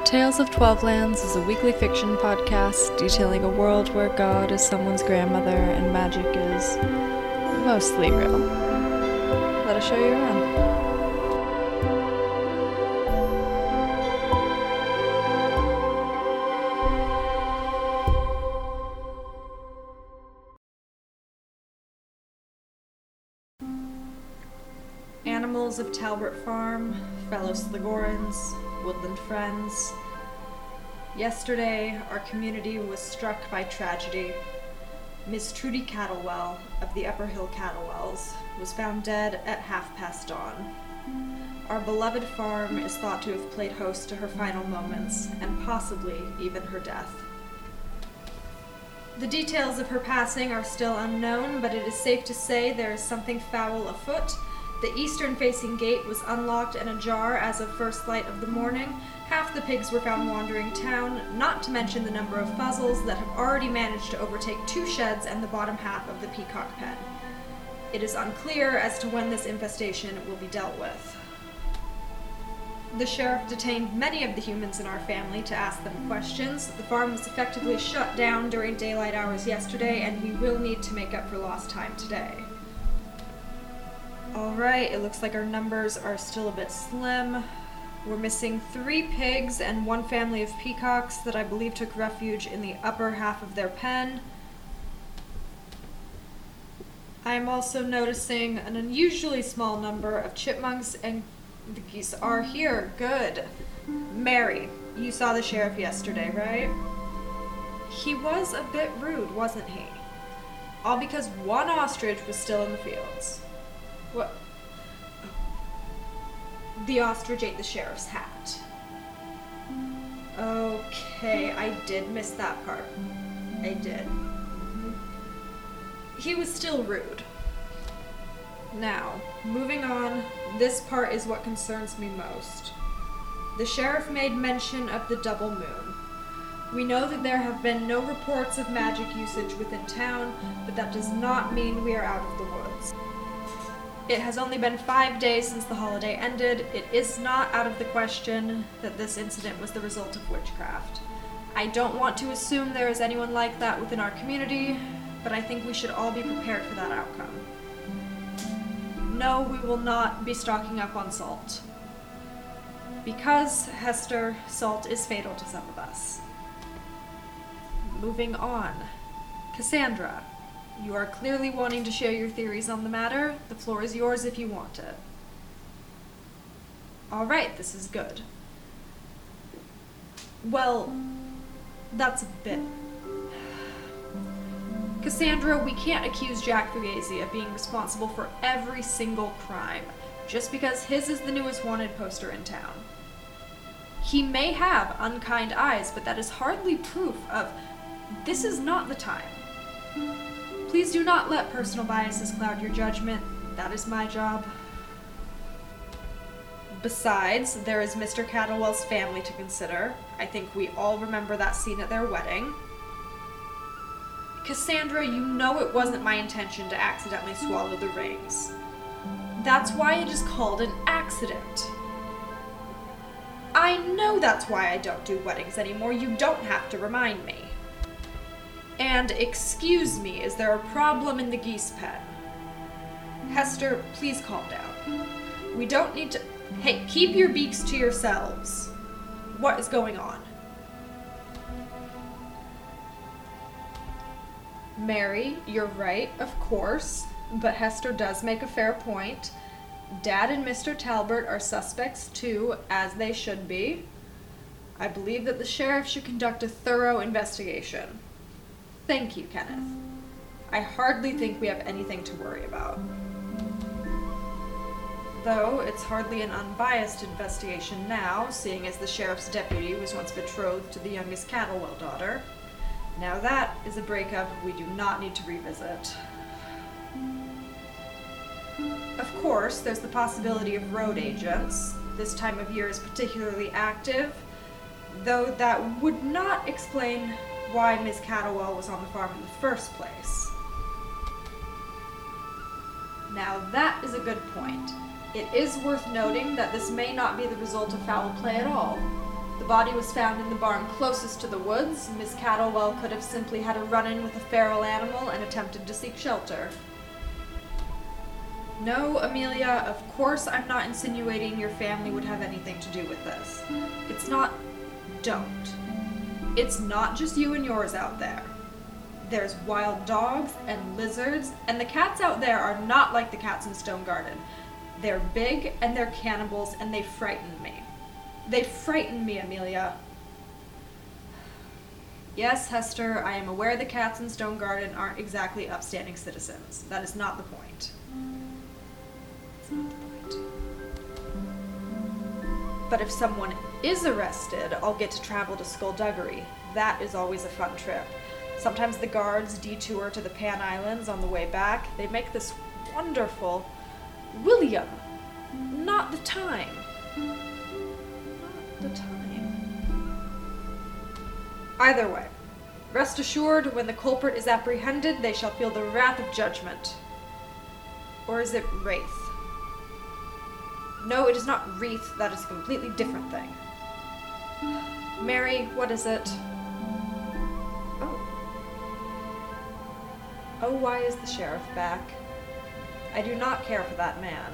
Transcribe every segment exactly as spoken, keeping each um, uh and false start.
Tales of Twelve Lands is a weekly fiction podcast detailing a world where God is someone's grandmother and magic is mostly real. Let us show you around. Animals of Talbert Farm, fellow Sligorans, woodland friends. Yesterday, our community was struck by tragedy. Miss Trudy Cattlewell of the Upper Hill Cattlewells was found dead at half past dawn. Our beloved farm is thought to have played host to her final moments, and possibly even her death. The details of her passing are still unknown, but it is safe to say there is something foul afoot. The eastern-facing gate was unlocked and ajar as of first light of the morning. Half the pigs were found wandering town, not to mention the number of fuzzles that have already managed to overtake two sheds and the bottom half of the peacock pen. It is unclear as to when this infestation will be dealt with. The sheriff detained many of the humans in our family to ask them questions. The farm was effectively shut down during daylight hours yesterday, and we will need to make up for lost time today. Alright, it looks like our numbers are still a bit slim. We're missing three pigs and one family of peacocks that I believe took refuge in the upper half of their pen. I'm also noticing an unusually small number of chipmunks, and the geese are here. Good. Mary, you saw the sheriff yesterday, right? He was a bit rude, wasn't he? All because one ostrich was still in the fields. What? The ostrich ate the sheriff's hat. Okay, I did miss that part. I did. He was still rude. Now, moving on, this part is what concerns me most. The sheriff made mention of the double moon. We know that there have been no reports of magic usage within town, but that does not mean we are out of the woods. It has only been five days since the holiday ended. It is not out of the question that this incident was the result of witchcraft. I don't want to assume there is anyone like that within our community, but I think we should all be prepared for that outcome. No, we will not be stocking up on salt. Because, Hester, salt is fatal to some of us. Moving on. Cassandra. You are clearly wanting to share your theories on the matter. The floor is yours if you want it. Alright, this is good. Well, that's a bit... Cassandra, we can't accuse Jack Fugazi of being responsible for every single crime, just because his is the newest wanted poster in town. He may have unkind eyes, but that is hardly proof of this is not the time. Please do not let personal biases cloud your judgment. That is my job. Besides, there is Mister Cattlewell's family to consider. I think we all remember that scene at their wedding. Cassandra, you know it wasn't my intention to accidentally swallow the rings. That's why it is called an accident. I know that's why I don't do weddings anymore. You don't have to remind me. And excuse me, is there a problem in the geese pen? Hester, please calm down. We don't need to... Hey, keep your beaks to yourselves. What is going on? Mary, you're right, of course, but Hester does make a fair point. Dad and Mister Talbert are suspects too, as they should be. I believe that the sheriff should conduct a thorough investigation. Thank you, Kenneth. I hardly think we have anything to worry about. Though, it's hardly an unbiased investigation now, seeing as the sheriff's deputy was once betrothed to the youngest Cattlewell daughter. Now that is a breakup we do not need to revisit. Of course, there's the possibility of road agents. This time of year is particularly active, though that would not explain why Miss Cattlewell was on the farm in the first place. Now that is a good point. It is worth noting that this may not be the result of foul play at all. The body was found in the barn closest to the woods. Miss Cattlewell could have simply had a run-in with a feral animal and attempted to seek shelter. No, Amelia, of course I'm not insinuating your family would have anything to do with this. It's not... don't. It's not just you and yours out there. There's wild dogs and lizards, and the cats out there are not like the cats in Stone Garden. They're big, and they're cannibals, and they frighten me. They frighten me, Amelia. Yes, Hester, I am aware the cats in Stone Garden aren't exactly upstanding citizens. That is not the point. It's not the point. But if someone is arrested, I'll get to travel to Skullduggery. That is always a fun trip. Sometimes the guards detour to the Pan Islands on the way back. They make this wonderful... William! Not the time. Not the time. Either way, rest assured, when the culprit is apprehended, they shall feel the wrath of judgment. Or is it wraith? No, it is not wreath. That is a completely different thing. Mary, what is it? Oh. Oh, why is the sheriff back? I do not care for that man.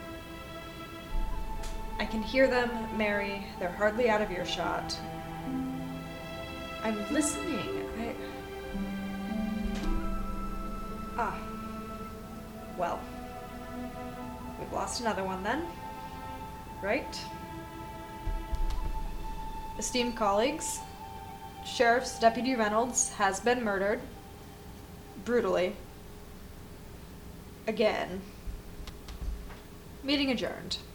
I can hear them, Mary. They're hardly out of earshot. I'm listening. I... Ah. Well. We've lost another one then. Right? Esteemed colleagues, Sheriff's Deputy Reynolds has been murdered. Brutally. Again. Meeting adjourned.